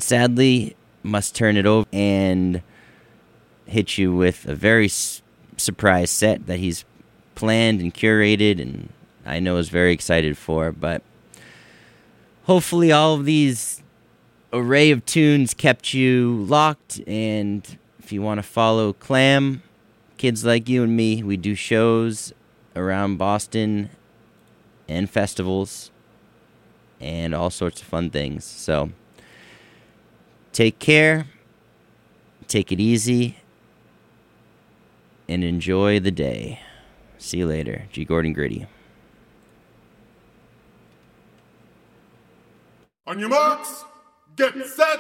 sadly must turn it over and hit you with a very surprise set that he's planned and curated, and I know is very excited for. But hopefully all of these array of tunes kept you locked, and if you want to follow Clam, Kids Like You and Me, we do shows around Boston and festivals and all sorts of fun things. So take care, take it easy, and enjoy the day. See you later. G. Gordon Gritty. On your marks, get set.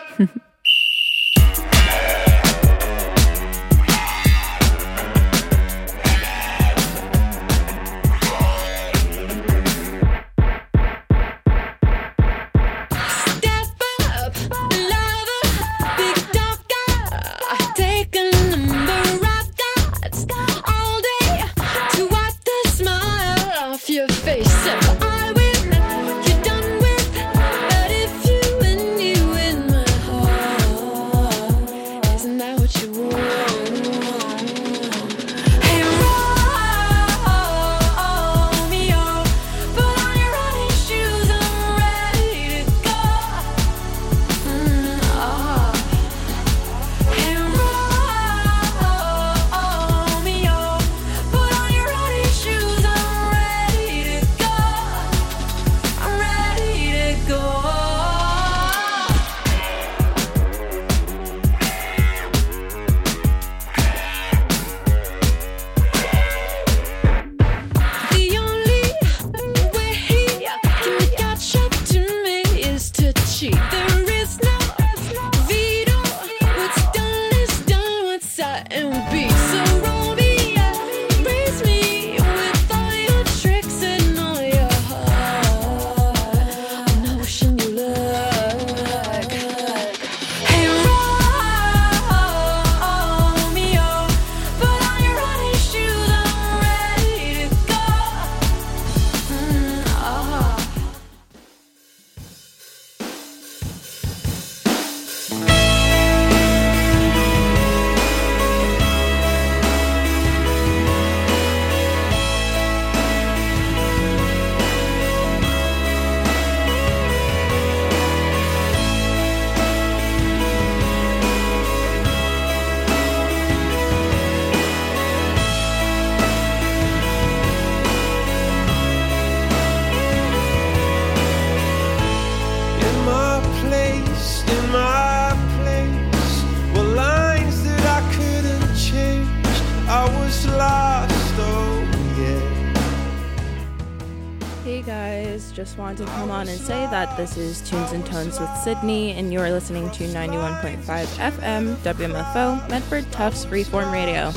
Just wanted to come on and say that this is Tunes and Tones with Sydney, and you're listening to 91.5 FM WMFO Medford Tufts Freeform Radio.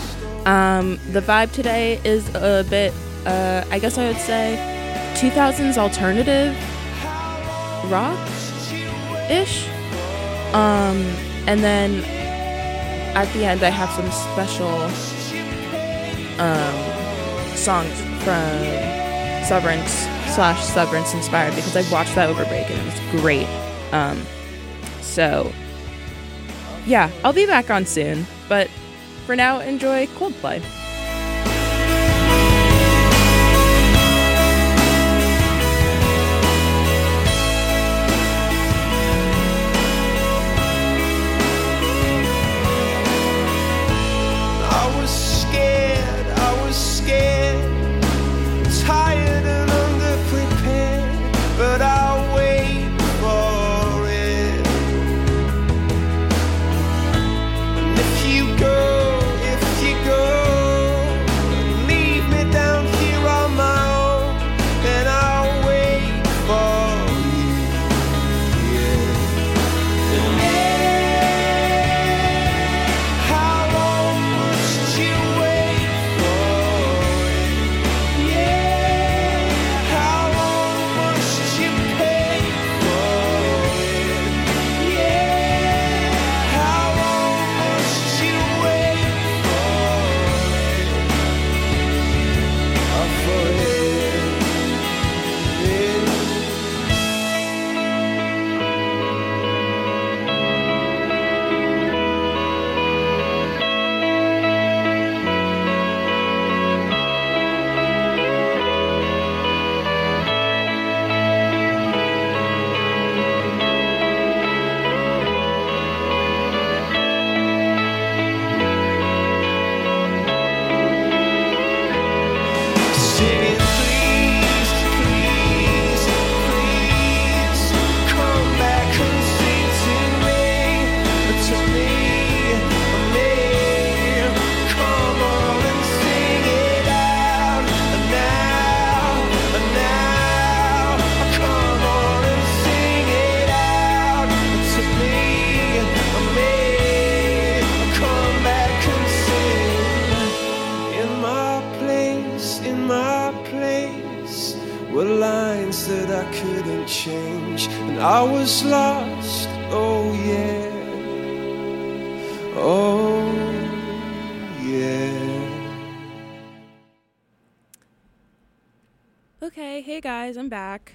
The vibe today is a bit, I guess I would say, 2000s alternative rock-ish. And then at the end I have some special songs from Severance inspired, because I watched that over break and it was great. So yeah, I'll be back on soon, but for now, enjoy Coldplay. I was scared, tired and underprepared, but I'll wait for it. And if you go, leave me down here on my own, and I'll wait for you. How long must you wait for it? How long must you pay for it? How long must you wait for it? I was lost, oh yeah, oh yeah. Okay, hey guys, I'm back.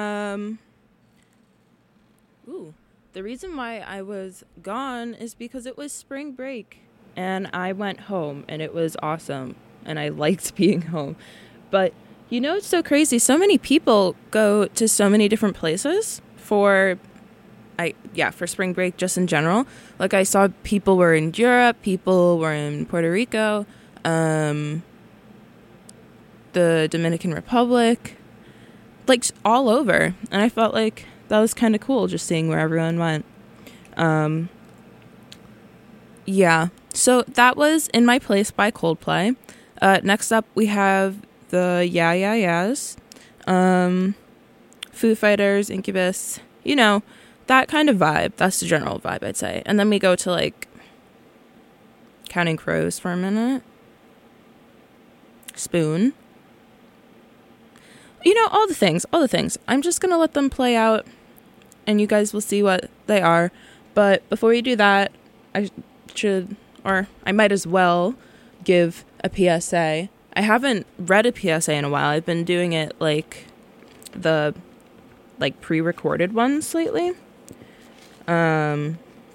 The reason why I was gone is because it was spring break and I went home and it was awesome and I liked being home. But you know, it's so crazy. So many people go to so many different places for spring break just in general. Like I saw people were in Europe, people were in Puerto Rico, the Dominican Republic, like all over. And I felt like that was kind of cool just seeing where everyone went. So that was In My Place by Coldplay. Next up we have the Yeah Yeah Yeahs, Foo Fighters, Incubus, you know, that kind of vibe. That's the general vibe, I'd say. And then we go to like Counting Crows for a minute. Spoon. You know, all the things. I'm just going to let them play out and you guys will see what they are. But before we do that, I might as well give a PSA. I haven't read a PSA in a while. I've been doing it like the pre-recorded ones lately. And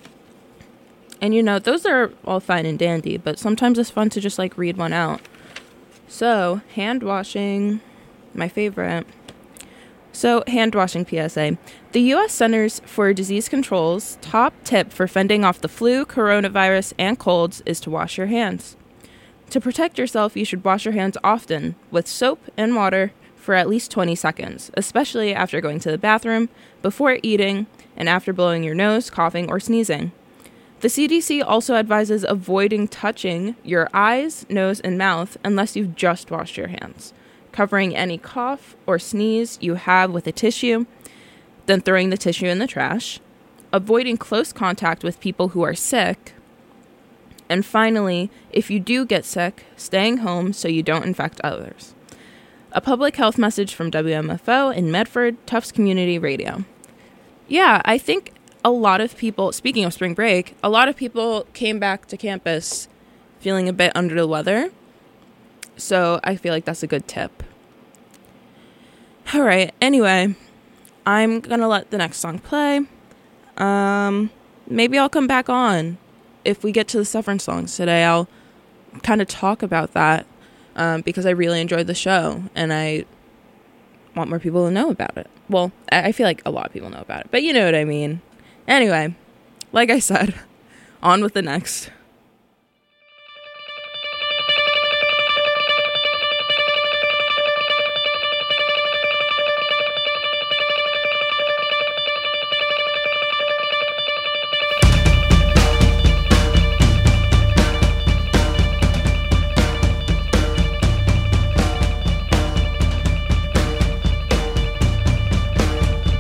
you know, those are all fine and dandy, but sometimes it's fun to just like read one out. So, hand washing, my favorite. So, hand washing PSA. The U.S. Centers for Disease Control's top tip for fending off the flu, coronavirus, and colds is to wash your hands. To protect yourself, you should wash your hands often with soap and water for at least 20 seconds, especially after going to the bathroom, before eating, and after blowing your nose, coughing, or sneezing. The CDC also advises avoiding touching your eyes, nose, and mouth unless you've just washed your hands, covering any cough or sneeze you have with a tissue, then throwing the tissue in the trash, avoiding close contact with people who are sick, and finally, if you do get sick, staying home so you don't infect others. A public health message from WMFO in Medford, Tufts Community Radio. Yeah, I think a lot of people, speaking of spring break, a lot of people came back to campus feeling a bit under the weather. So I feel like that's a good tip. All right, anyway, I'm going to let the next song play. Maybe I'll come back on. If we get to the Severance songs today, I'll kind of talk about that because I really enjoyed the show and I want more people to know about it. Well, I feel like a lot of people know about it, but you know what I mean. Anyway, like I said, on with the next.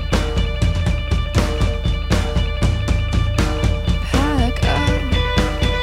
Pack up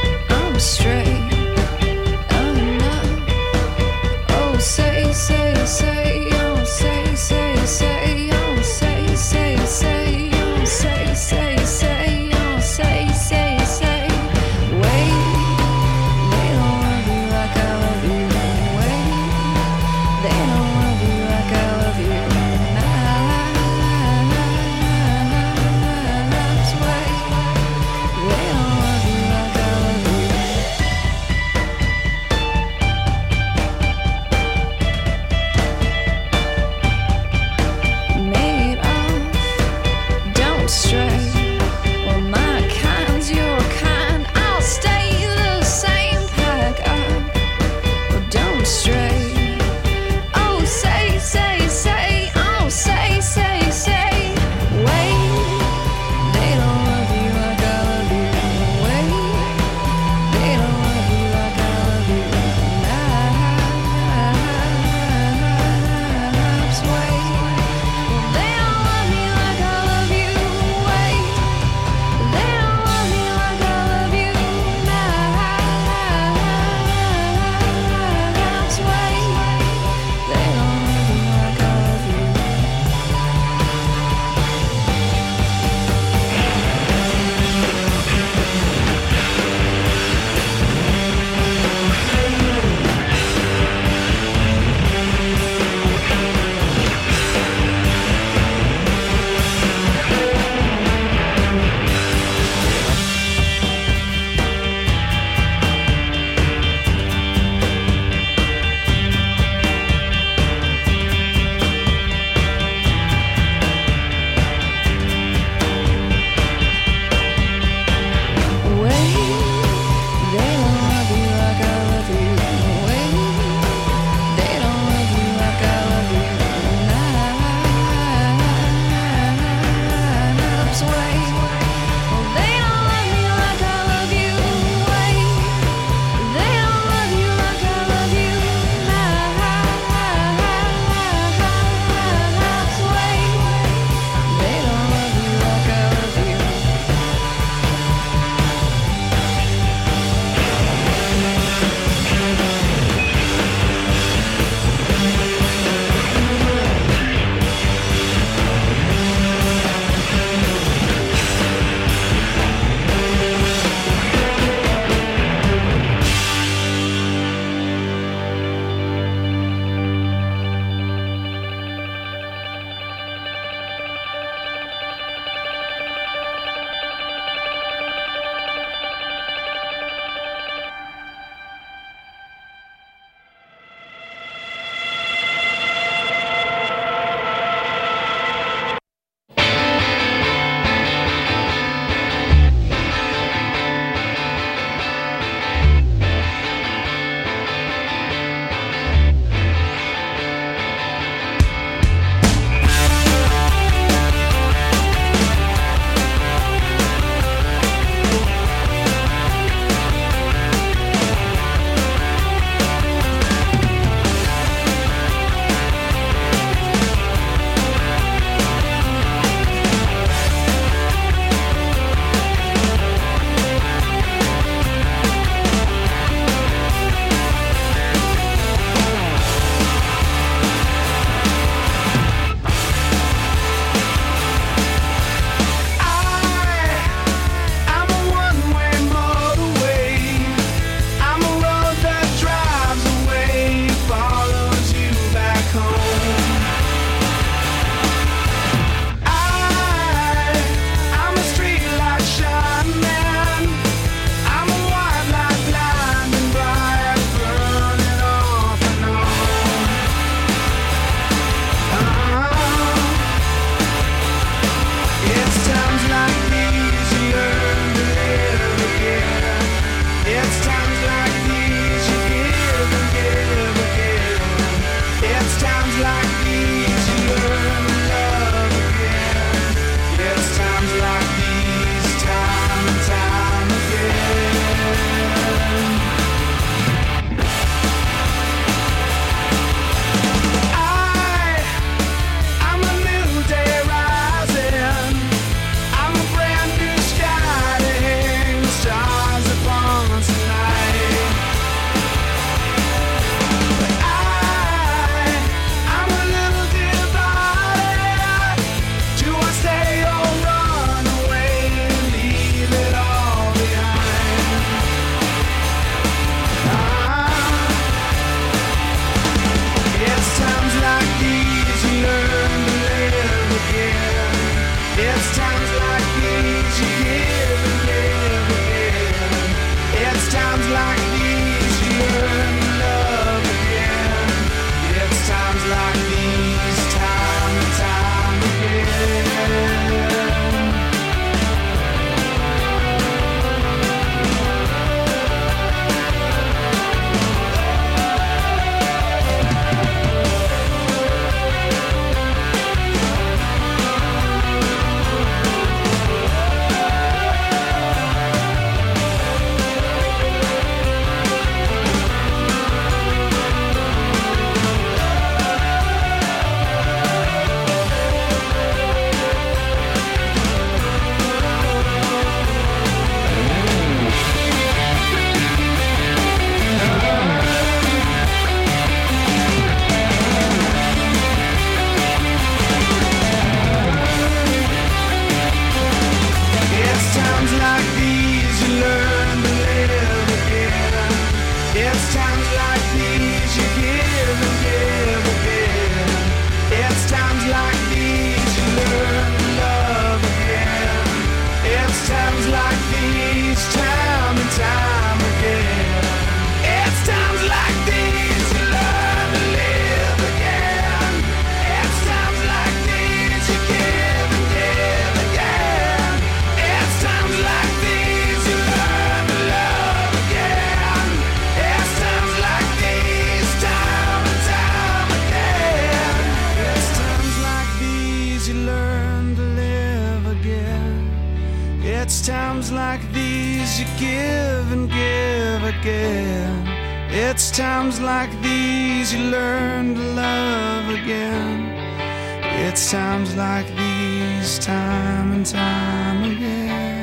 like these, time and time again. It's times like these you learn to live again. It's times like these you give and give again. It's times like these you learn to love again. It's times like these, time and time again. It's times like these you learn to live again. It's times like these you give and give again. It's times like these you learn to love again. It's times like these, time and time again.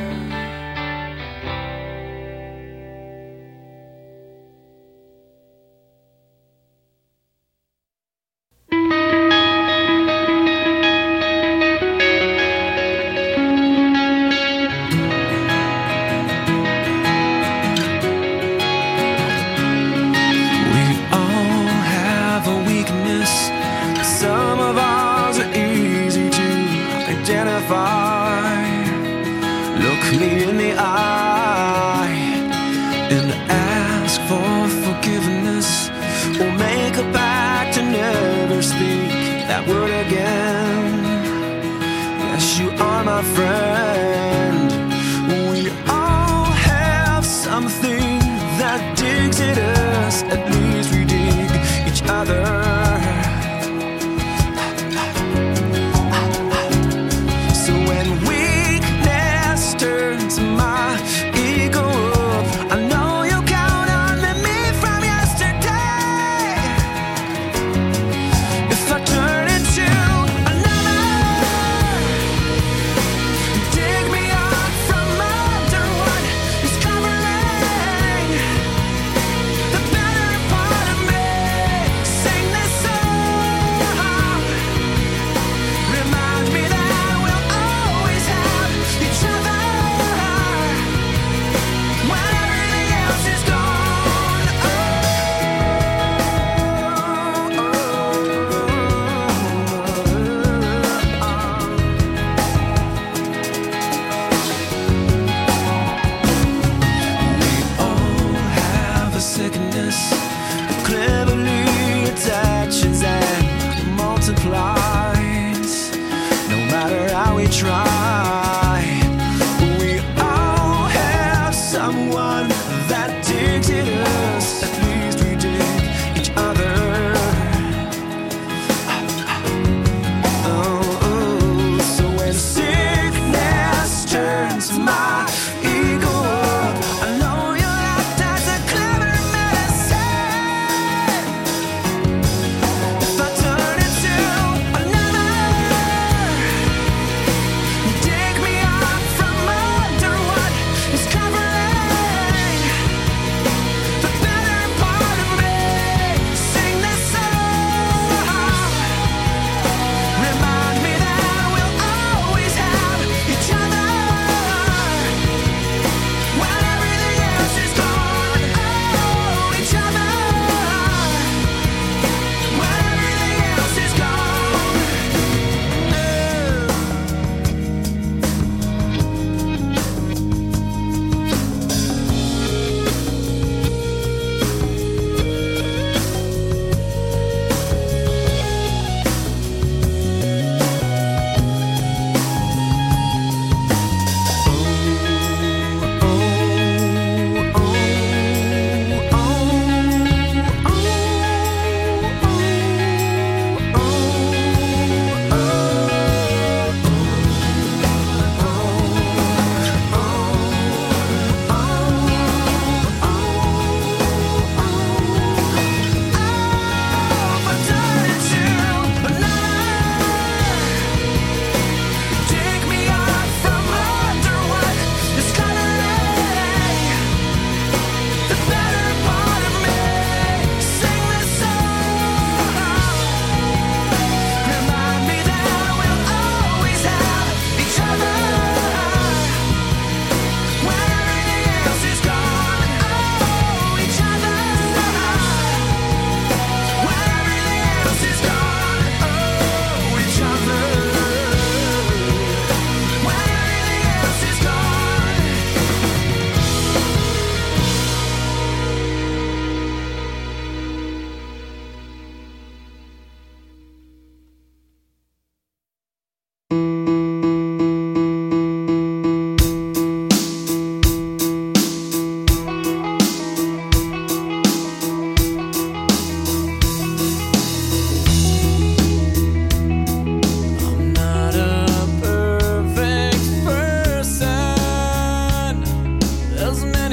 Look me in the eye and ask for forgiveness, or make a pact to never speak that word again. Yes, you are my friend. We all have something that digs at us. At least we dig each other.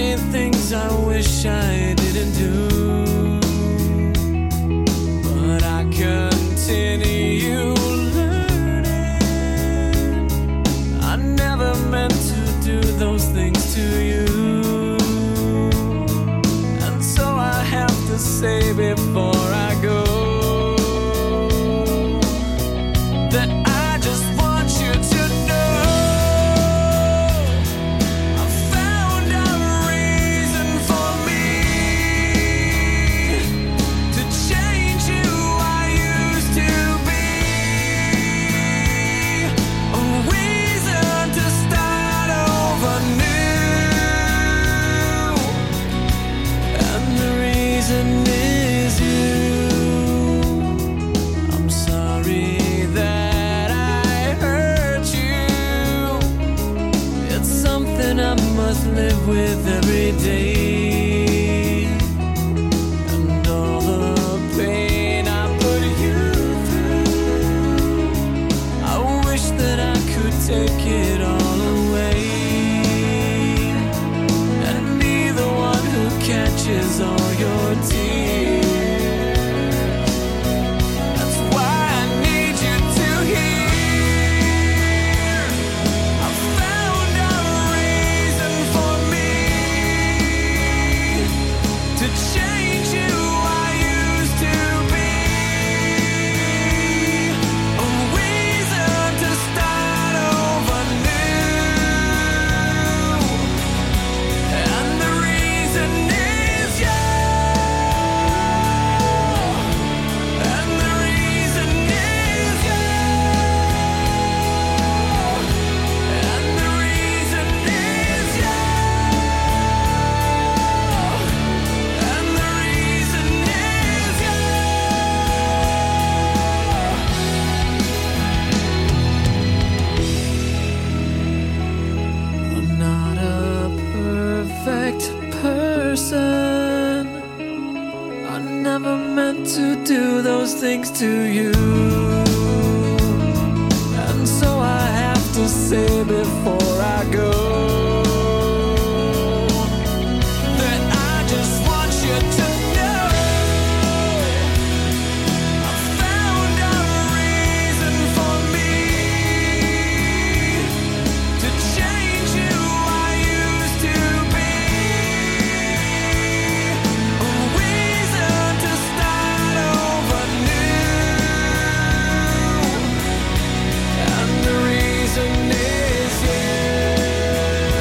many things I wish I didn't do, but I continue learning. I never meant to do those things to you, and so I have to say before I go that I just want you to know I found a reason for me to change who I used to be, a reason to start over new, and the reason is you. I'm sorry that I hurt you. It's something I must live with every day, and all the pain I put you through, I wish that I could take it all away and be the one who catches all your tears. That's why I need you to hear I found a reason for me to change who I used to be, a reason to start over new, and the reason is you, and the reason is you, and the reason is you, and the reason is you. I'm not a perfect person. I never meant to do those things to you, and so I have to say before I go that I just want you to know I found a reason for me to change who I used to be, a reason to start over new, and the reason is you.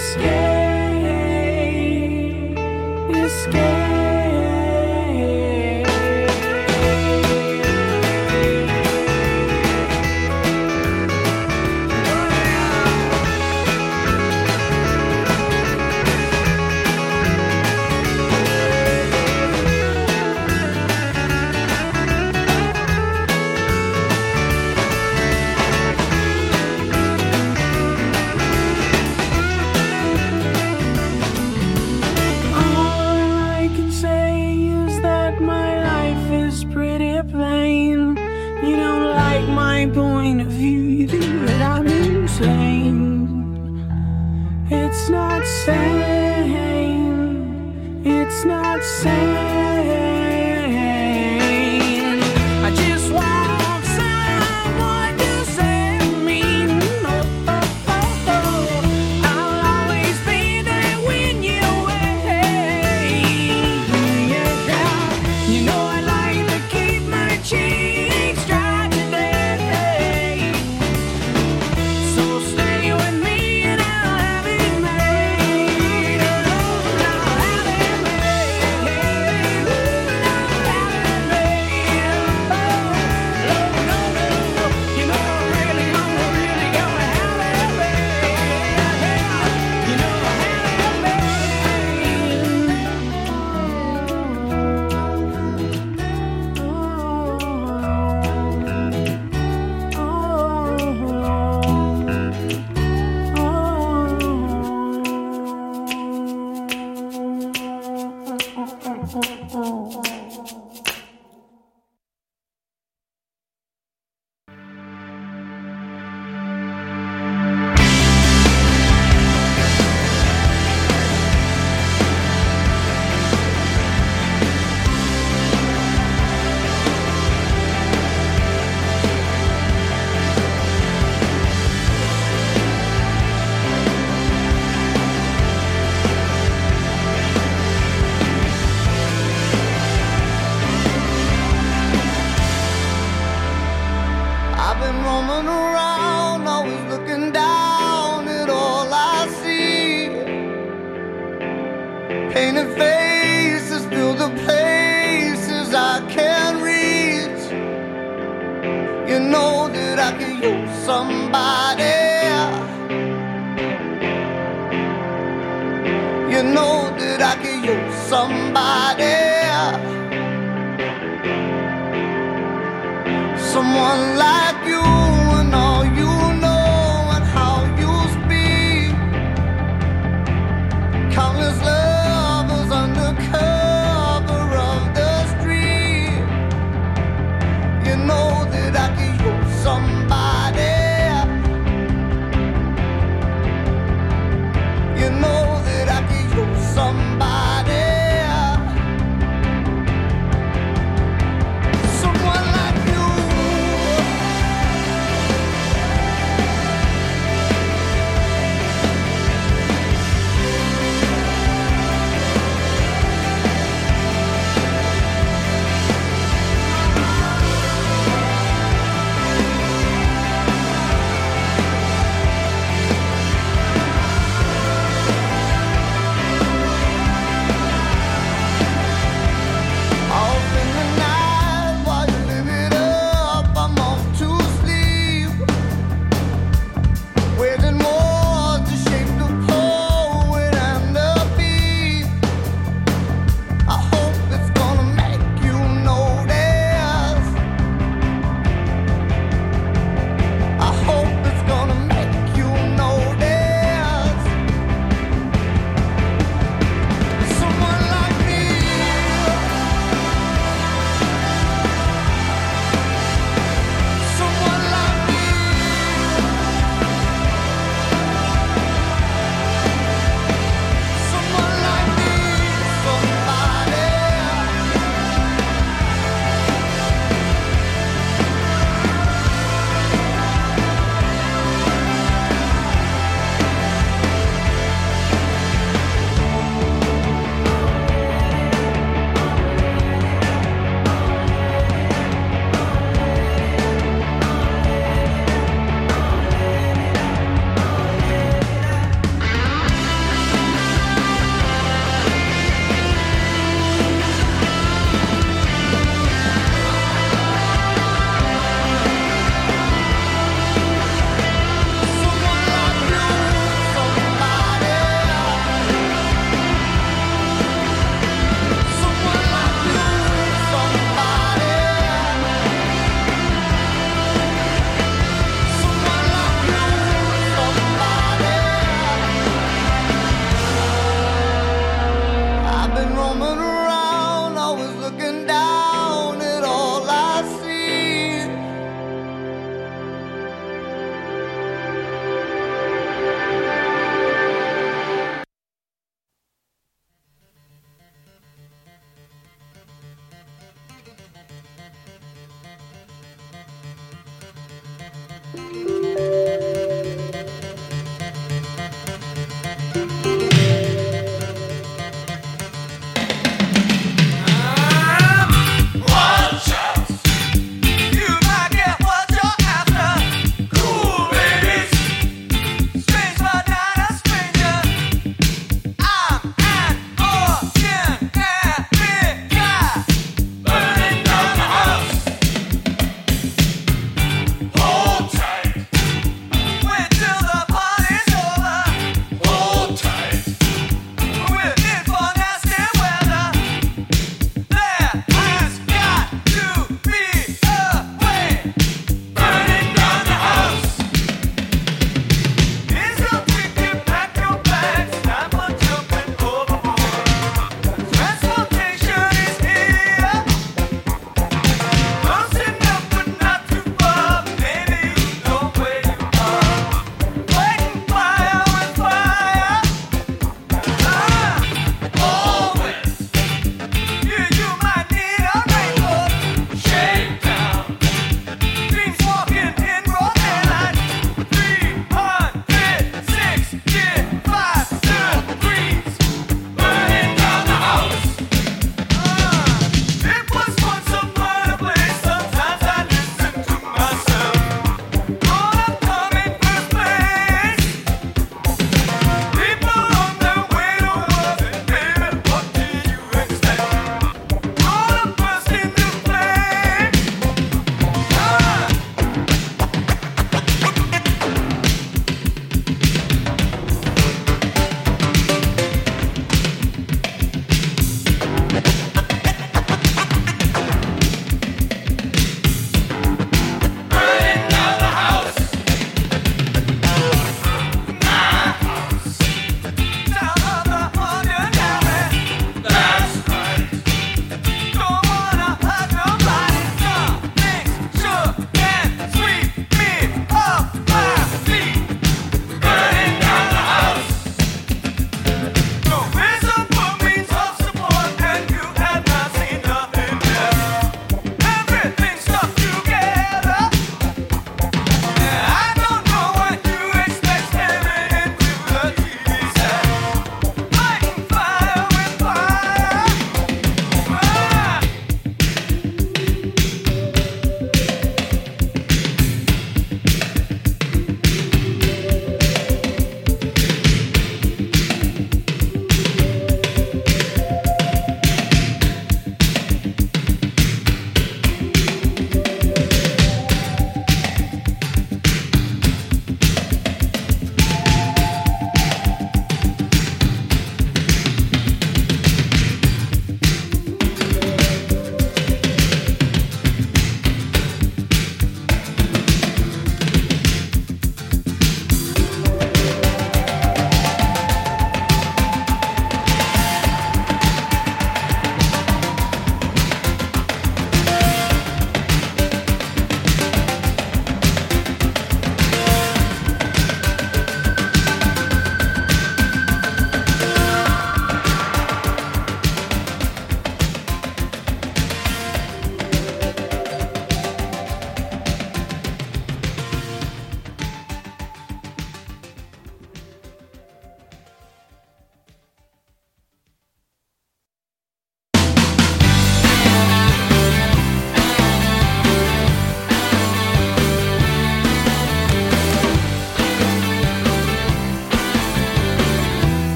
Someone like you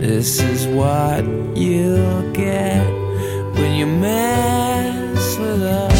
This is what you'll get when you mess with us.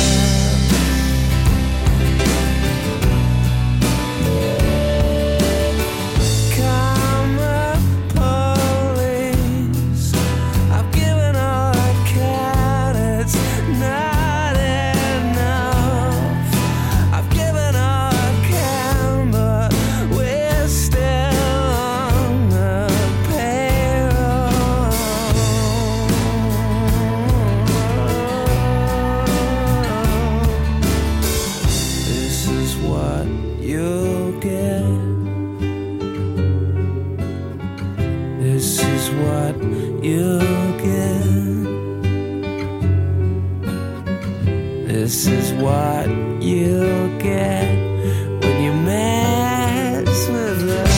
This is what you'll get when you mess with us.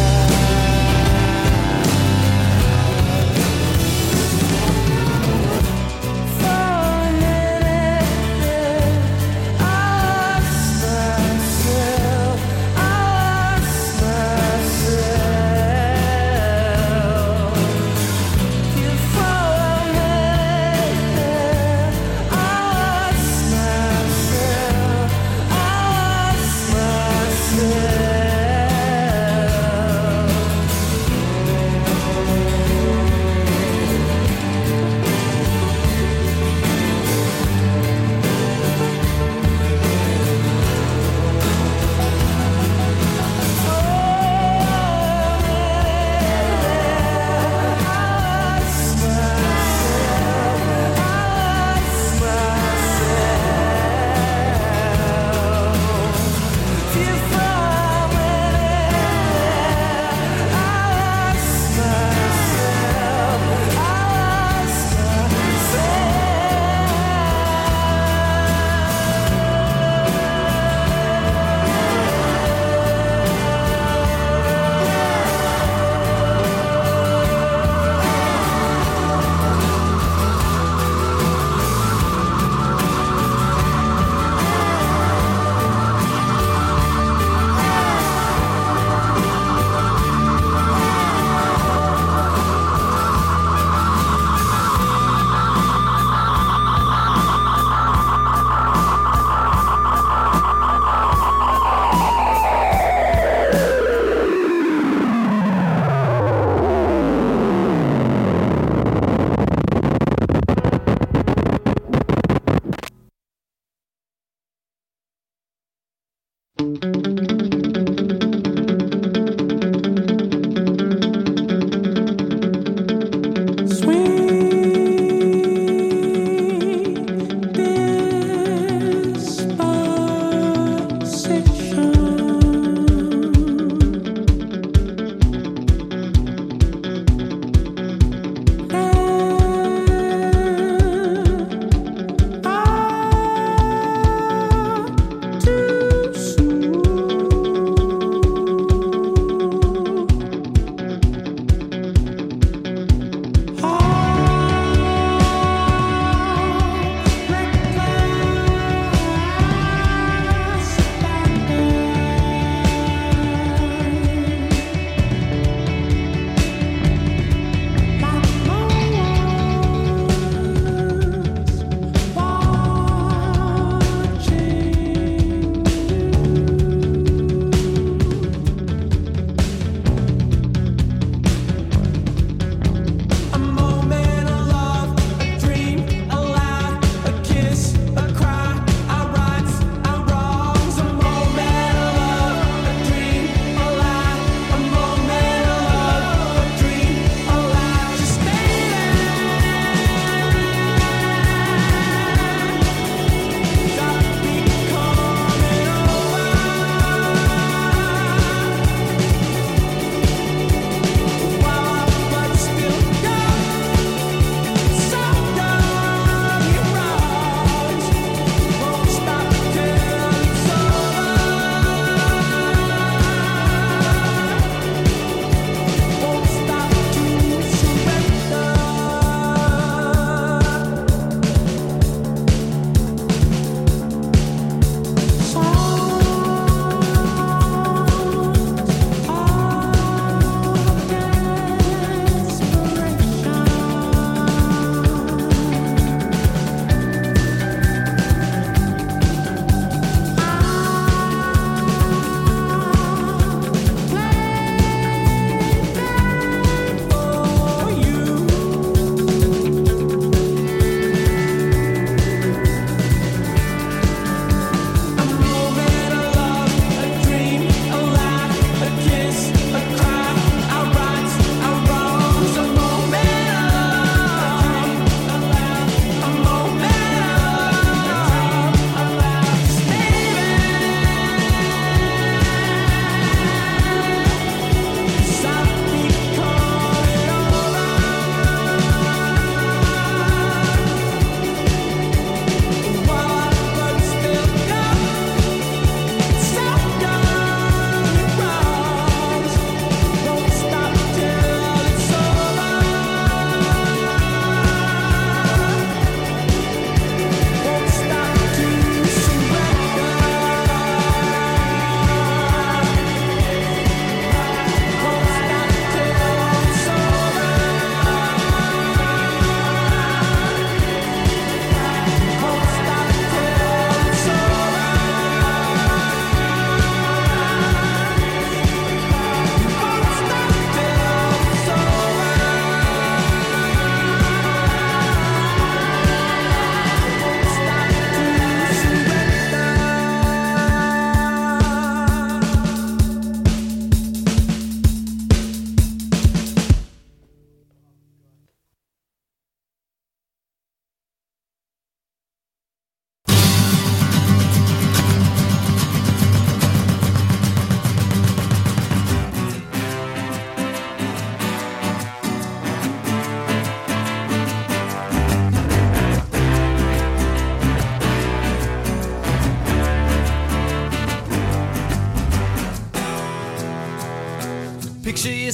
For a minute, I lost myself. You for a minute, I lost myself.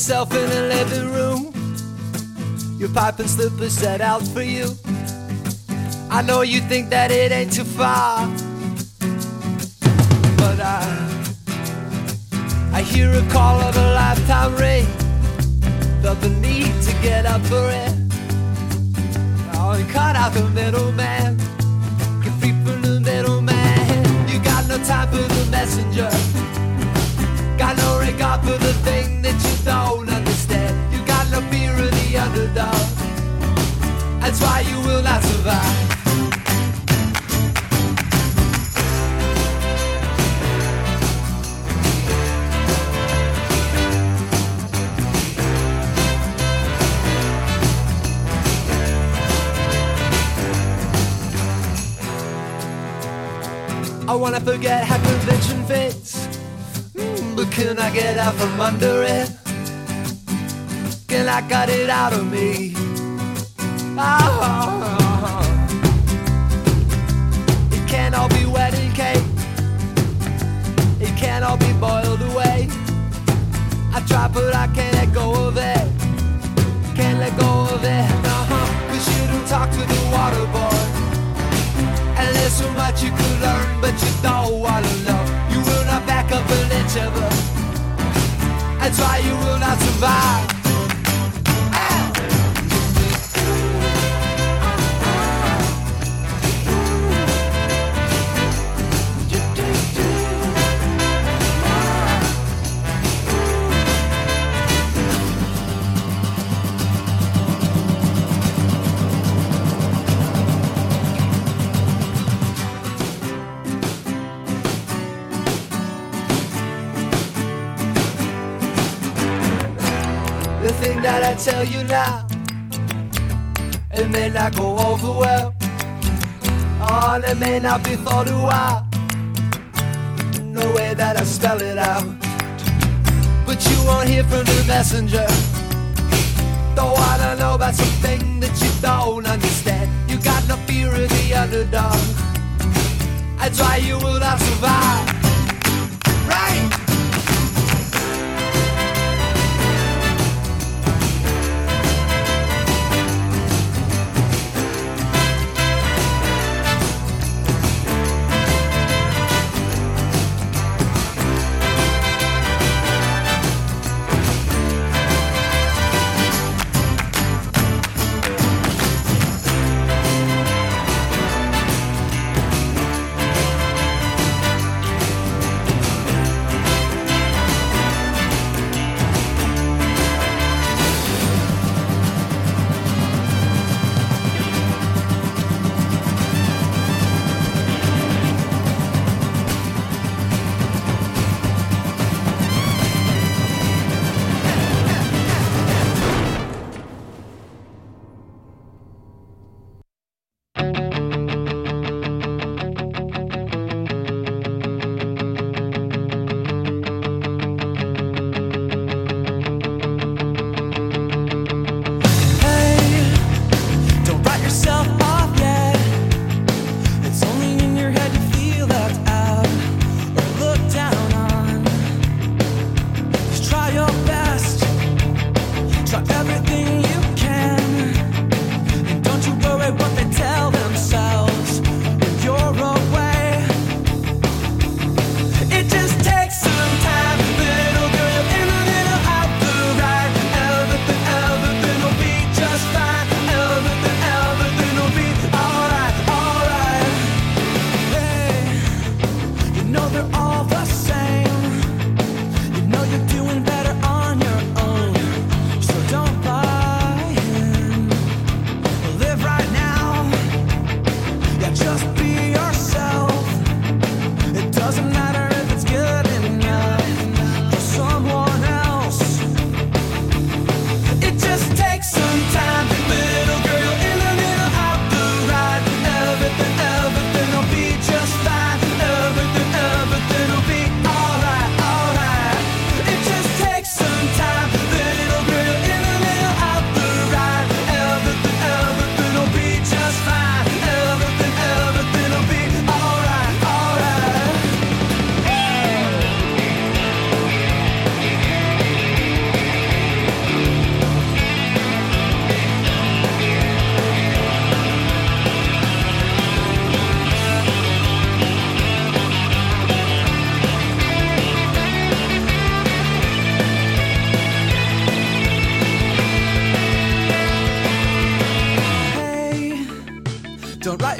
yourself in a living room, your pipe and slippers set out for you. I know you think that it ain't too far, but I hear a call of a lifetime ring. Felt the need to get up for it. Oh, you cut out the middleman. Get free from the middleman. You got no time for the messenger. Got no regard for the thing that you don't understand. You got no fear of the underdog. That's why you will not survive. I wanna forget how convention fits, but can I get out from under it? Can I cut it out of me? Oh. It can't all be wedding cake. It can't all be boiled away. I try but I can't let go of it. Can't let go of it. Cause you don't talk to the water boy. And there's so much you could learn, but you don't wanna know. You will not back up an inch of it. That's why you will not survive. The thing that I tell you now, it may not go over well. Oh, and it may not be thought a while. No way that I spell it out. But you won't hear from the messenger. Don't wanna know about something that you don't understand. You got no fear of the underdog. That's why you will not survive. Right?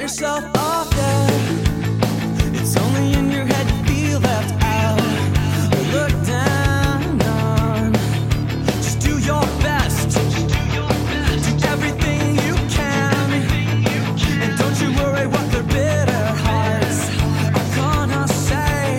yourself off, yeah. It's only in your head you feel left out or looked down on. Just do your best. Do everything you can. And don't you worry what their bitter hearts are gonna say.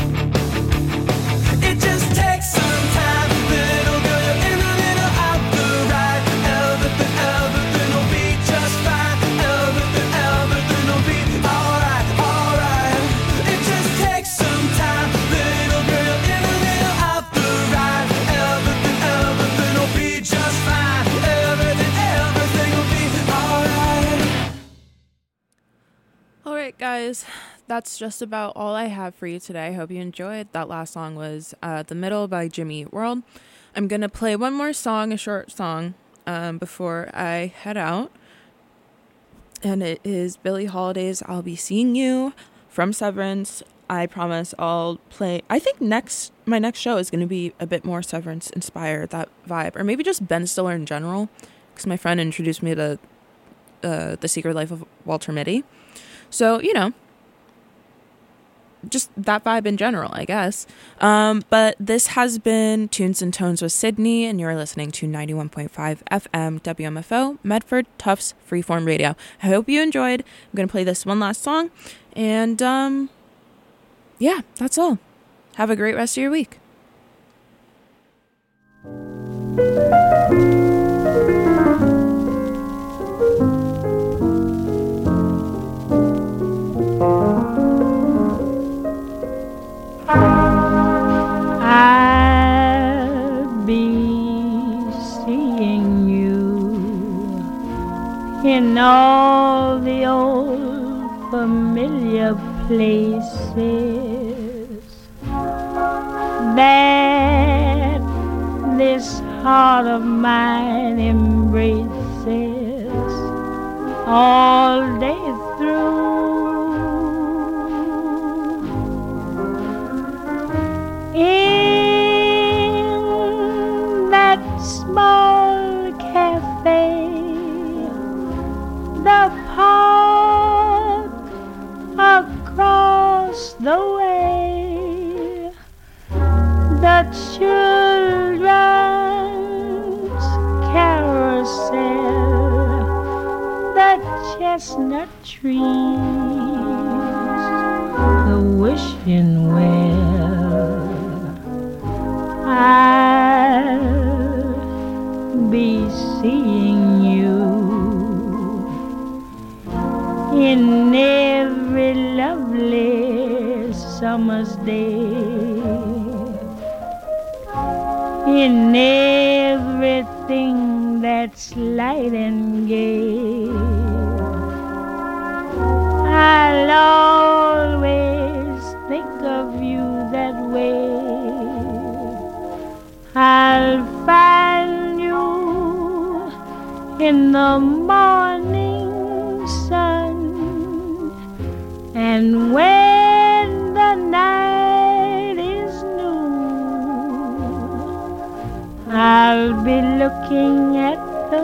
It just takes some time, little girl. You're in the middle of the ride. Everything will be just fine. Everything will be alright, alright. It just takes some time, little girl. You're in the middle of the ride. Everything will be just fine. Everything will be alright. Alright, guys, that's just about all I have for you today. I hope you enjoyed. That last song was The Middle by Jimmy Eat World. I'm going to play one more song, a short song, before I head out. And it is Billie Holiday's I'll Be Seeing You from Severance. I promise I'll play. I think my next show is going to be a bit more Severance inspired, that vibe. Or maybe just Ben Stiller in general. Because my friend introduced me to The Secret Life of Walter Mitty. So, you know, just that vibe in general, I guess. But this has been Tunes and Tones with Sydney, and you're listening to 91.5 FM WMFO, Medford Tufts Freeform Radio. I hope you enjoyed. I'm going to play this one last song, and yeah, that's all. Have a great rest of your week. I'll be seeing you in all the old familiar places that this heart of mine embraces all day through. In that small cafe, the park across the way, the children's carousel, the chestnut trees, the wishing well. I'll be seeing you in every lovely summer's day, in everything that's light and gay. I'll always think of you that way. I'll find you in the morning sun, and when the night is new, I'll be looking at the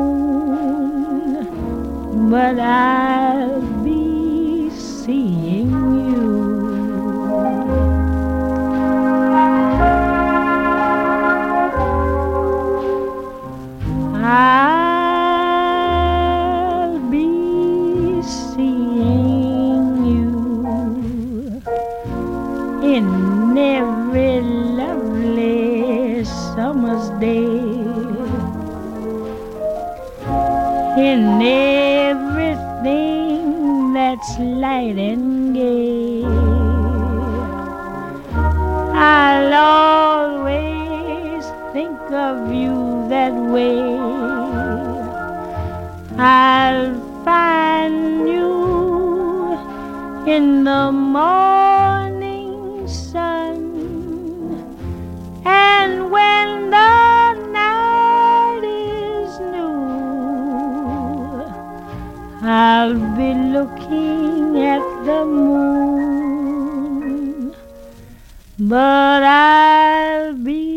moon, but I'll be seeing you. I'll be seeing you in every lovely summer's day, in everything that's light and gay. I'll always think of you that way. I'll find you in the morning sun, and when the night is new, I'll be looking at the moon, but I'll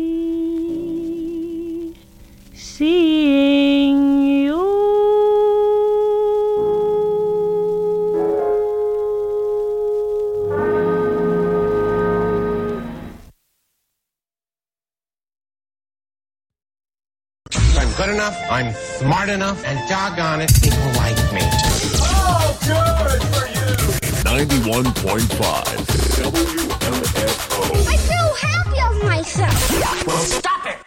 be seeing you. good enough, I'm smart enough, and doggone it, people like me. Oh, good for you. 91.5 WMFO. I feel happy of myself. Well, stop it!